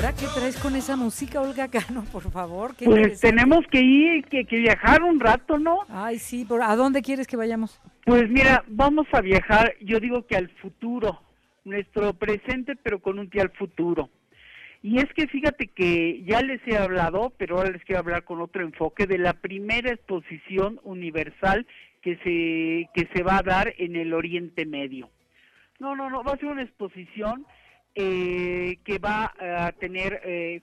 ahora qué traes con esa música, Olga Cano, por favor? Qué Pues interesante. tenemos que ir, que viajar un rato, ¿no? Ay, sí, ¿a dónde quieres que vayamos? Pues mira, vamos a viajar, yo digo que al futuro, nuestro presente, pero con un pie al futuro. Y es que fíjate que ya les he hablado, pero ahora les quiero hablar con otro enfoque, de la primera exposición universal que se va a dar en el Oriente Medio. No, va a ser una exposición que va a tener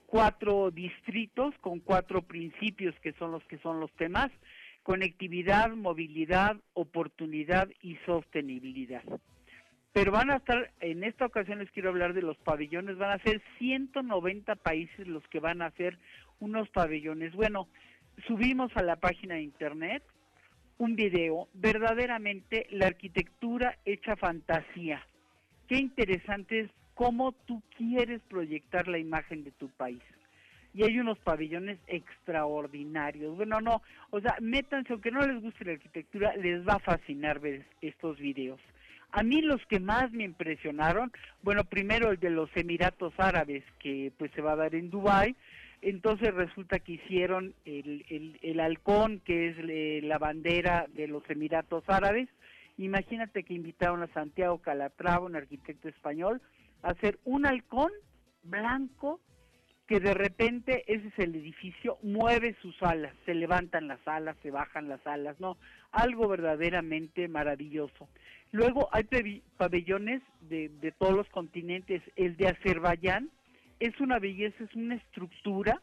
4 distritos con 4 principios que son los temas: conectividad, movilidad, oportunidad y sostenibilidad. Pero van a estar, en esta ocasión les quiero hablar de los pabellones, van a ser 190 países los que van a hacer unos pabellones. Bueno, subimos a la página de internet un video, verdaderamente la arquitectura hecha fantasía. Qué interesante es cómo tú quieres proyectar la imagen de tu país. Y hay unos pabellones extraordinarios. Bueno, no, o sea, métanse, aunque no les guste la arquitectura, les va a fascinar ver estos videos. A mí los que más me impresionaron, bueno, primero el de los Emiratos Árabes, que pues se va a dar en Dubái. Entonces resulta que hicieron el halcón, que es la bandera de los Emiratos Árabes. Imagínate que invitaron a Santiago Calatrava, un arquitecto español, a hacer un halcón blanco que de repente ese es el edificio, mueve sus alas, se levantan las alas, se bajan las alas, no, algo verdaderamente maravilloso. Luego hay pabellones de todos los continentes. El de Azerbaiyán es una belleza, es una estructura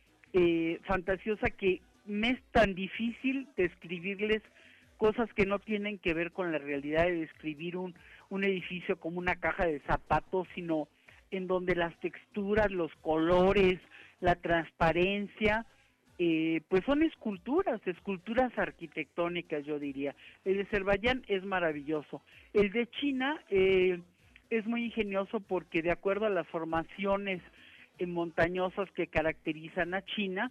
fantasiosa que me es tan difícil describirles cosas que no tienen que ver con la realidad de describir un edificio como una caja de zapatos, sino en donde las texturas, los colores, la transparencia, pues son esculturas arquitectónicas, yo diría. El de Azerbaiyán es maravilloso. El de China es muy ingenioso porque de acuerdo a las formaciones montañosas que caracterizan a China,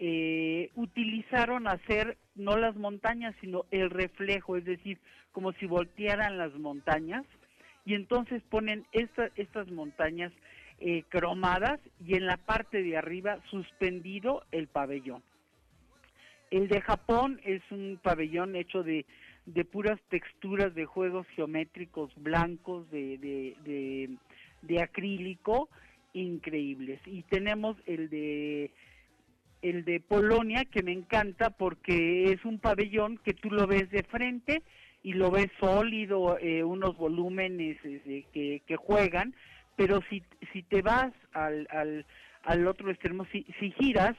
utilizaron hacer no las montañas, sino el reflejo, es decir, como si voltearan las montañas, y entonces ponen estas montañas cromadas y en la parte de arriba suspendido el pabellón. El de Japón es un pabellón hecho de puras texturas de juegos geométricos blancos de acrílico increíbles. Y tenemos el de Polonia, que me encanta porque es un pabellón que tú lo ves de frente y lo ves sólido, unos volúmenes que juegan, pero si te vas al otro extremo, si giras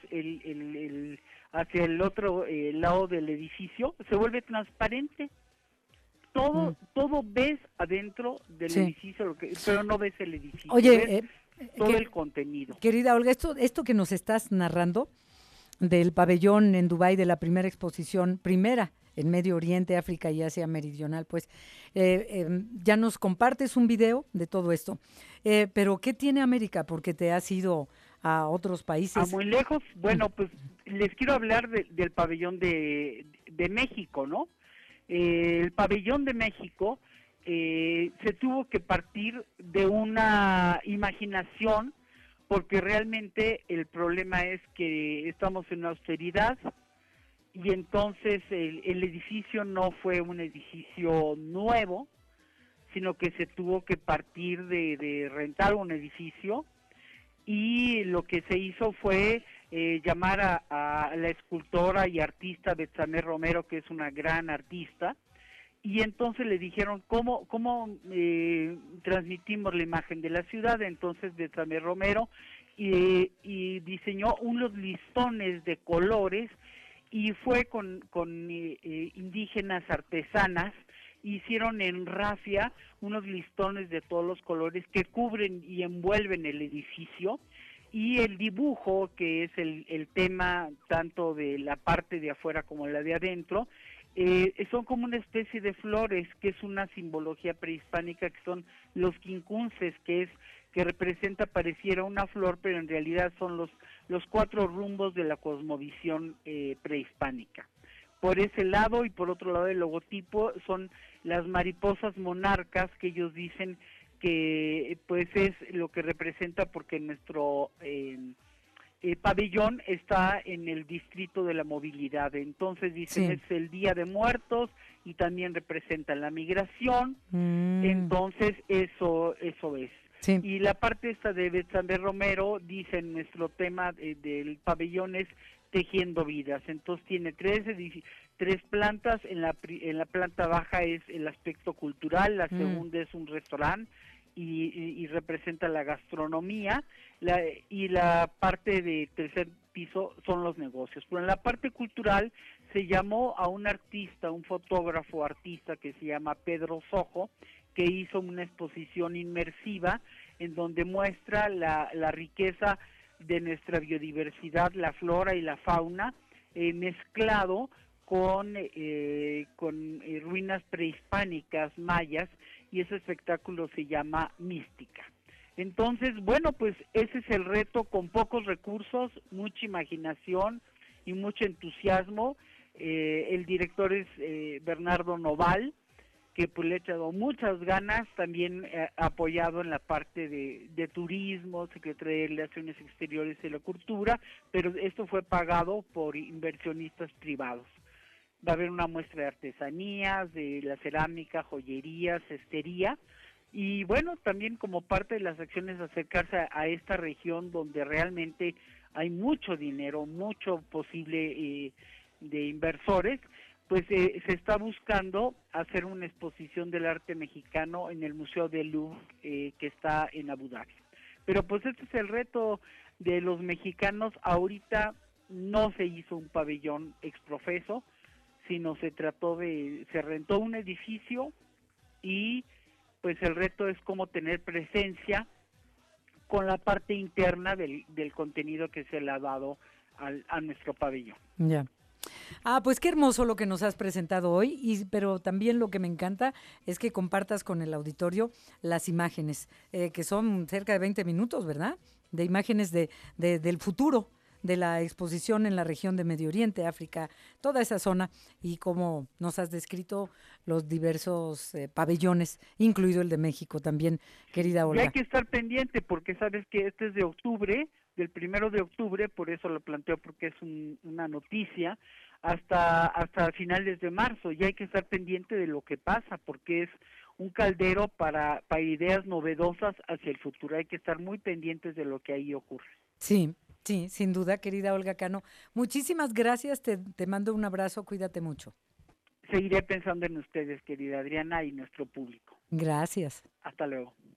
hacia el otro lado del edificio, se vuelve transparente. Todo ves adentro del edificio, pero no ves el edificio. Oye, todo el contenido. Querida Olga, esto que nos estás narrando del pabellón en Dubái de la primera exposición, en Medio Oriente, África y Asia Meridional, pues ya nos compartes un video de todo esto. Pero ¿qué tiene América? Porque te has ido a otros países. A muy lejos. Bueno, pues les quiero hablar del pabellón de México, ¿no? El pabellón de México se tuvo que partir de una imaginación, porque realmente el problema es que estamos en austeridad y entonces el edificio no fue un edificio nuevo, sino que se tuvo que partir de rentar un edificio, y lo que se hizo fue llamar a la escultora y artista Betsamé Romero, que es una gran artista, y entonces le dijeron cómo transmitimos la imagen de la ciudad. Entonces Betsamé Romero y diseñó unos listones de colores, y fue con indígenas artesanas, hicieron en rafia unos listones de todos los colores que cubren y envuelven el edificio, y el dibujo, que es el tema tanto de la parte de afuera como la de adentro, son como una especie de flores, que es una simbología prehispánica, que son los quincunces, que representa, pareciera una flor, pero en realidad son los 4 rumbos de la cosmovisión prehispánica. Por ese lado, y por otro lado el logotipo son las mariposas monarcas, que ellos dicen que pues es lo que representa, porque nuestro pabellón está en el distrito de la movilidad. Entonces dicen, Sí. es el Día de Muertos y también representa la migración. Entonces eso es. Sí. Y la parte esta de Betsabe Romero, dice, nuestro tema del pabellón es Tejiendo Vidas. Entonces tiene tres plantas. En la planta baja es el aspecto cultural, la segunda es un restaurante y representa la gastronomía, y la parte de tercer piso son los negocios. Pero en la parte cultural se llamó a un artista, un fotógrafo artista que se llama Pedro Sojo, que hizo una exposición inmersiva en donde muestra la riqueza de nuestra biodiversidad, la flora y la fauna, mezclado con ruinas prehispánicas mayas, y ese espectáculo se llama Mística. Entonces, bueno, pues ese es el reto, con pocos recursos, mucha imaginación y mucho entusiasmo. El director es Bernardo Noval, que pues le ha echado muchas ganas, también apoyado en la parte de turismo, Secretaría de Relaciones Exteriores y la Cultura, pero esto fue pagado por inversionistas privados. Va a haber una muestra de artesanías, de la cerámica, joyería, cestería, y bueno, también como parte de las acciones acercarse a esta región donde realmente hay mucho dinero, mucho posible de inversores. Pues se está buscando hacer una exposición del arte mexicano en el Museo del Louvre, que está en Abu Dhabi. Pero pues este es el reto de los mexicanos. Ahorita no se hizo un pabellón exprofeso, sino se rentó un edificio, y pues el reto es cómo tener presencia con la parte interna del contenido que se le ha dado a nuestro pabellón. Ya. Ah, pues qué hermoso lo que nos has presentado hoy, pero también lo que me encanta es que compartas con el auditorio las imágenes, que son cerca de 20 minutos, ¿verdad? De imágenes del futuro, de la exposición en la región de Medio Oriente, África, toda esa zona, y cómo nos has descrito los diversos pabellones, incluido el de México también, querida Olga. Y hay que estar pendiente, porque sabes que este es de octubre, del 1 de octubre, por eso lo planteo, porque es una noticia, hasta finales de marzo, y hay que estar pendiente de lo que pasa, porque es un caldero para ideas novedosas hacia el futuro. Hay que estar muy pendientes de lo que ahí ocurre. Sí, sí, sin duda, querida Olga Cano. Muchísimas gracias, te mando un abrazo, cuídate mucho. Seguiré pensando en ustedes, querida Adriana, y nuestro público. Gracias. Hasta luego.